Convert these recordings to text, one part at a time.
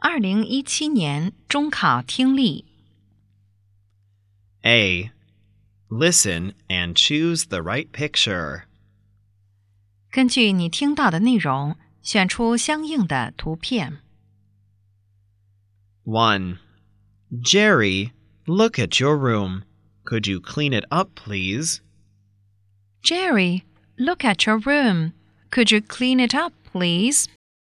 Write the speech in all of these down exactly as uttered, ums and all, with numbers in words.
二零一七年中考听力。 A. Listen and choose the right picture. 根据你听到的内容，选出相应的图片。 one. Jerry, look at your room. Could you clean it up, please? Jerry, look at your room. Could you clean it up, please?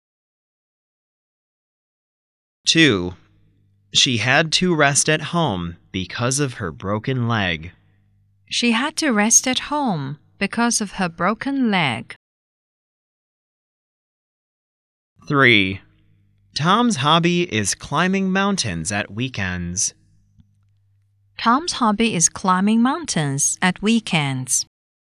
two. She had to rest at home because of her broken leg. She had to rest at home because of her broken leg. three. Tom's hobby is climbing mountains at weekends. Tom's hobby is climbing mountains at weekends.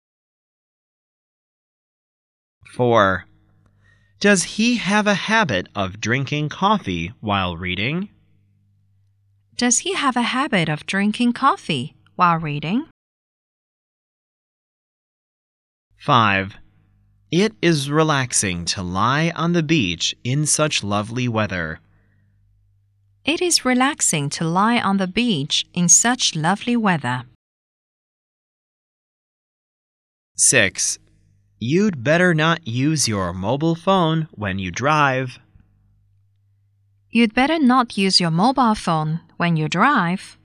four. Does he have a habit of drinking coffee while reading? Does he have a habit of drinking coffee while reading? five. It is relaxing to lie on the beach in such lovely weather. It is relaxing to lie on the beach in such lovely weather. six. You'd better not use your mobile phone when you drive. You'd better not use your mobile phone when you drive.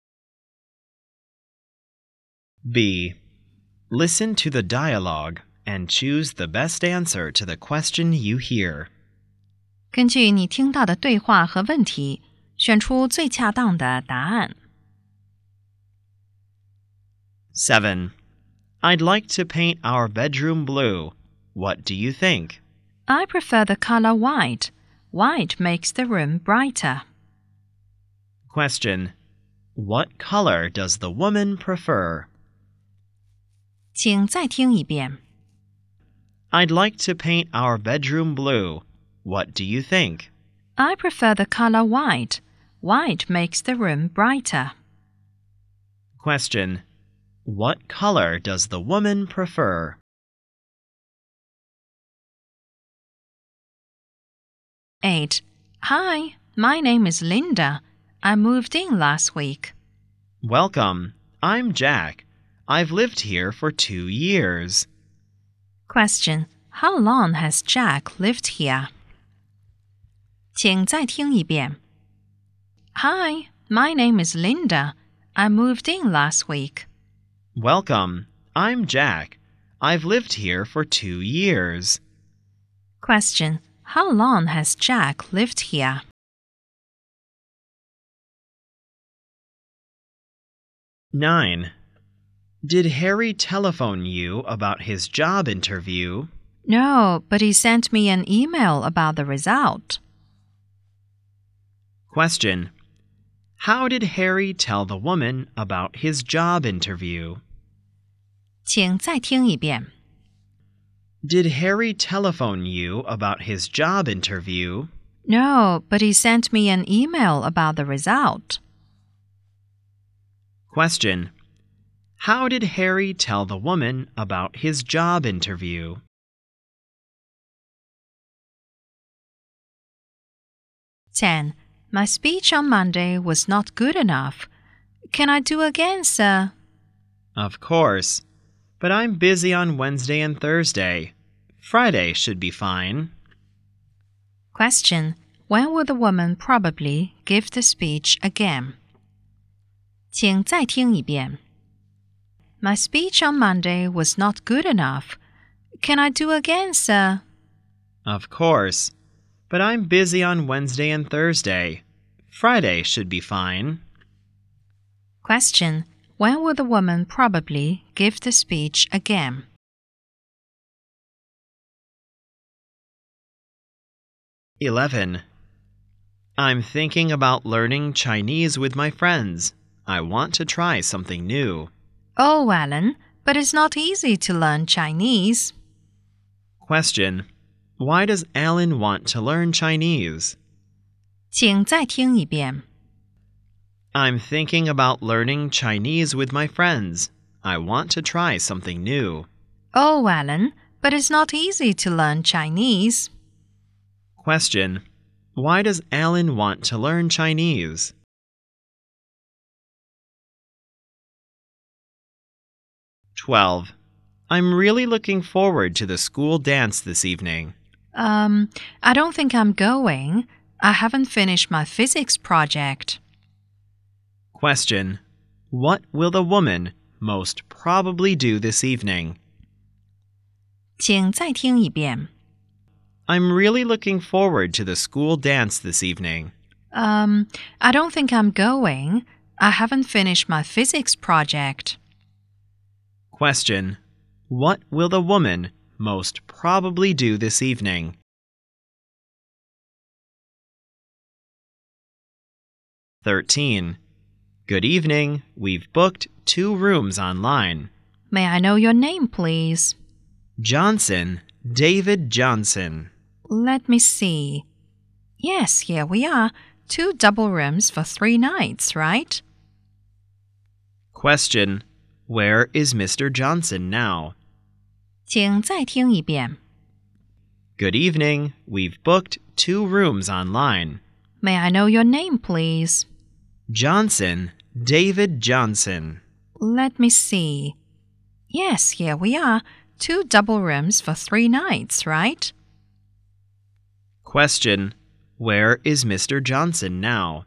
B. Listen to the dialogue and choose the best answer to the question you hear. 根据你听到的对话和问题，选出最恰当的答案。 seven. I'd like to paint our bedroom blue. What do you think? I prefer the color white. White makes the room brighter. Question. What color does the woman prefer? 请再听一遍。 I'd like to paint our bedroom blue. What do you think? I prefer the color white. White makes the room brighter. Question. What color does the woman prefer? eight. Hi, my name is Linda. I moved in last week. Welcome. I'm Jack. I've lived here for two years. Question. How long has Jack lived here? 请再听一遍。 Hi, my name is Linda. I moved in last week. Welcome. I'm Jack. I've lived here for two years. Question. How long has Jack lived here? nine. Did Harry telephone you about his job interview? No, but he sent me an email about the result. Question. How did Harry tell the woman about his job interview? 请再听一遍。 Did Harry telephone you about his job interview? No, but he sent me an email about the result. Question. How did Harry tell the woman about his job interview? ten. My speech on Monday was not good enough. Can I do again, sir? Of course. But I'm busy on Wednesday and Thursday. Friday should be fine. Question. When will the woman probably give the speech again? 请再听一遍。 My speech on Monday was not good enough. Can I do again, sir? Of course. But I'm busy on Wednesday and Thursday. Friday should be fine. Question. When will the woman probably give the speech again? eleven. I'm thinking about learning Chinese with my friends. I want to try something new. Oh, Alan, but it's not easy to learn Chinese. Question. Why does Alan want to learn Chinese? 请再听一遍。 I'm thinking about learning Chinese with my friends. I want to try something new. Oh, Alan, but it's not easy to learn Chinese. Question. Why does Alan want to learn Chinese? twelve. I'm really looking forward to the school dance this evening. Um, I don't think I'm going. I haven't finished my physics project. Question. What will the woman most probably do this evening? 请再听一遍. I'm really looking forward to the school dance this evening. Um, I don't think I'm going. I haven't finished my physics project. Question. What will the woman most probably do this evening? thirteen. Good evening. We've booked two rooms online. May I know your name, please? Johnson, David Johnson. Let me see. Yes, here we are. Two double rooms for three nights, right? Question. Where is Mister Johnson now? 请再听一遍. Good evening. We've booked two rooms online. May I know your name, please? Johnson, David Johnson. Let me see. Yes, here we are. Two double rooms for three nights, right? Question. Where is Mister Johnson now?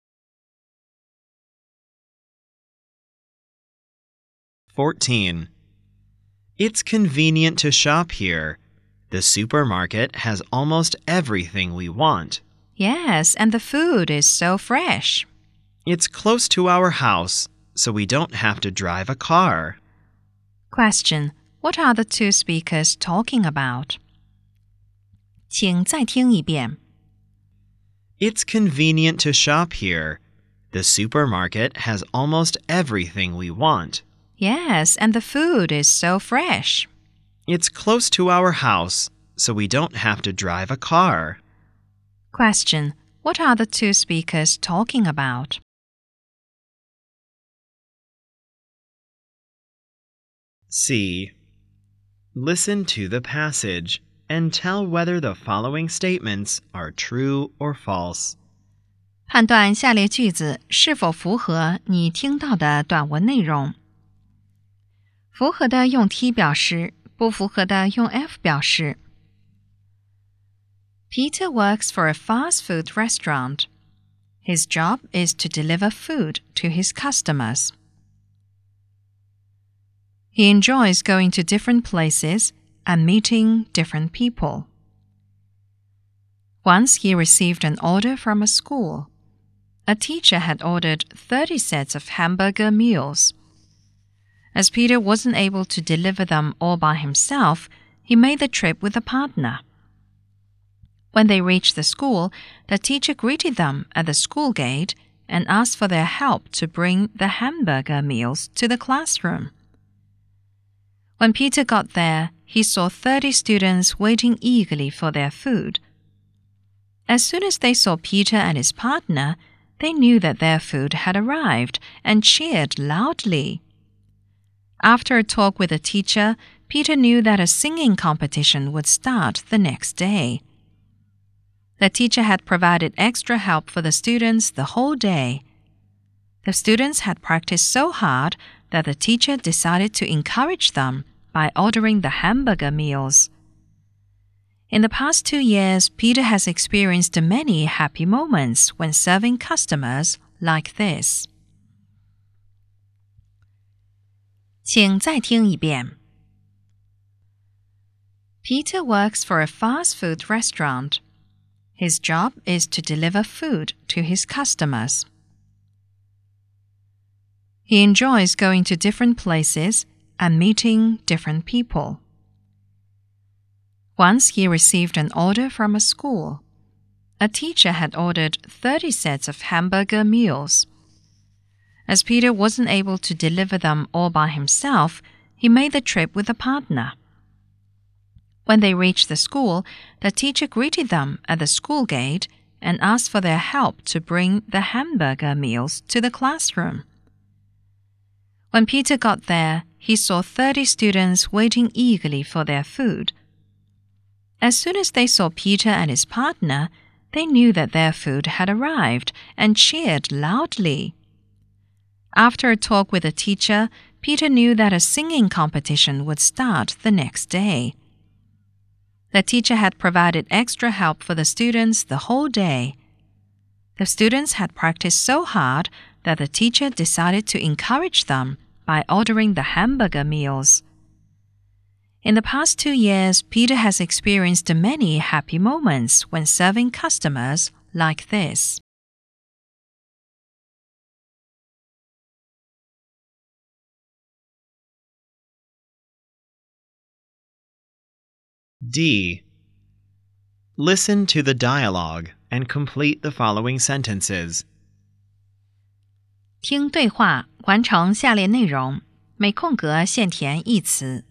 fourteen. It's convenient to shop here. The supermarket has almost everything we want. Yes, and the food is so fresh. It's close to our house, so we don't have to drive a car. Question. What are the two speakers talking about? 请再听一遍. It's convenient to shop here. The supermarket has almost everything we want. Yes, and the food is so fresh. It's close to our house, so we don't have to drive a car. Question. What are the two speakers talking about? C. Listen to the passage and tell whether the following statements are true or false. 判断下列句子是否符合你听到的短文内容。符合的用 T 表示，不符合的用 F 表示。Peter works for a fast food restaurant. His job is to deliver food to his customers. He enjoys going to different places and meeting different people. Once he received an order from a school. A teacher had ordered thirty sets of hamburger meals. As Peter wasn't able to deliver them all by himself, he made the trip with a partner. When they reached the school, the teacher greeted them at the school gate and asked for their help to bring the hamburger meals to the classroom. When Peter got there, he saw thirty students waiting eagerly for their food. As soon as they saw Peter and his partner, they knew that their food had arrived and cheered loudly. After a talk with the teacher, Peter knew that a singing competition would start the next day. The teacher had provided extra help for the students the whole day. The students had practiced so hard that the teacher decided to encourage them by ordering the hamburger meals. In the past two years, Peter has experienced many happy moments when serving customers like this. 请再听一遍. Peter works for a fast food restaurant. His job is to deliver food to his customers. He enjoys going to different places and meeting different people. Once he received an order from a school. A teacher had ordered thirty sets of hamburger meals. As Peter wasn't able to deliver them all by himself, he made the trip with a partner. When they reached the school, the teacher greeted them at the school gate and asked for their help to bring the hamburger meals to the classroom. When Peter got there, he saw thirty students waiting eagerly for their food. As soon as they saw Peter and his partner, They knew that their food had arrived and cheered loudly. After a talk with the teacher, Peter knew that a singing competition would start the next day. The teacher had provided extra help for the students the whole day. The students had practiced so hard that the teacher decided to encourage them by ordering the hamburger meals. In the past two years, Peter has experienced many happy moments when serving customers like this. D. Listen to the dialogue and complete the following sentences. 听对话，完成下列内容，每空格现填一词。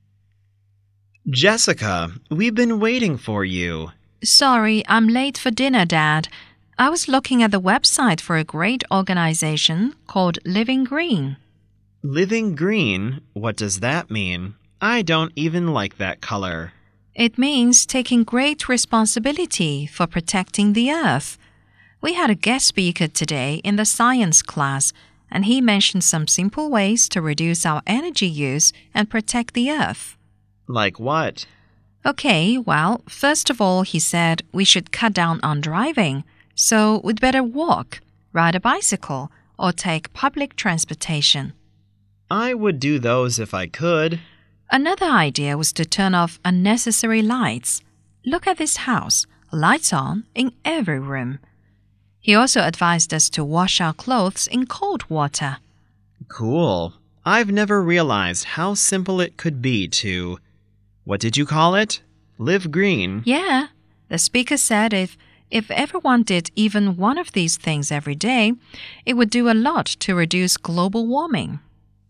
Jessica, we've been waiting for you. Sorry, I'm late for dinner, Dad. I was looking at the website for a great organization called Living Green. Living green? What does that mean? I don't even like that color. It means taking great responsibility for protecting the earth. We had a guest speaker today in the science class, and he mentioned some simple ways to reduce our energy use and protect the earth. Like what? Okay, well, first of all, he said we should cut down on driving, so we'd better walk, ride a bicycle, or take public transportation. I would do those if I could. Another idea was to turn off unnecessary lights. Look at this house, lights on in every room. He also advised us to wash our clothes in cold water. Cool. I've never realized how simple it could be to, what did you call it? Live green. Yeah, the speaker said if, if everyone did even one of these things every day, it would do a lot to reduce global warming.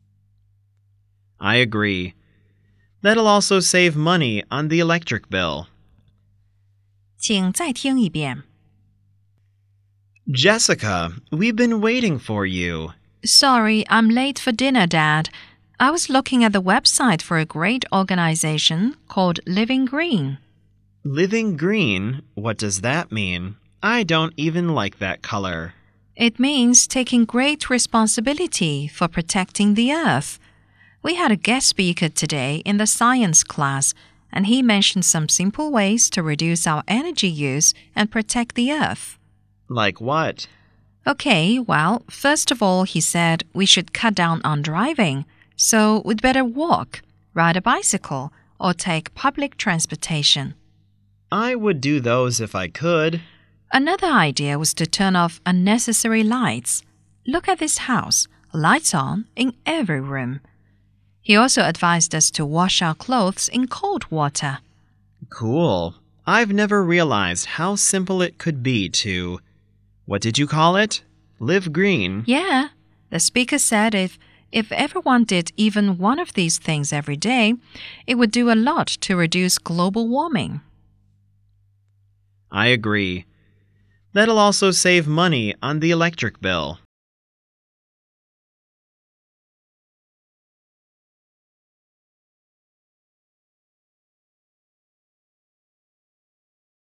I agree. That'll also save money on the electric bill. 请再听一遍。 Jessica, we've been waiting for you. Sorry, I'm late for dinner, Dad. I was looking at the website for a great organization called Living Green. Living green? What does that mean? I don't even like that color. It means taking great responsibility for protecting the earth. We had a guest speaker today in the science class, and he mentioned some simple ways to reduce our energy use and protect the earth. Like what? Okay, well, first of all, he said we should cut down on driving, so we'd better walk, ride a bicycle, or take public transportation. I would do those if I could. Another idea was to turn off unnecessary lights. Look at this house, lights on in every room. He also advised us to wash our clothes in cold water. Cool. I've never realized how simple it could be to, what did you call it? Live green. Yeah, the speaker said if, if everyone did even one of these things every day, it would do a lot to reduce global warming. I agree. That'll also save money on the electric bill.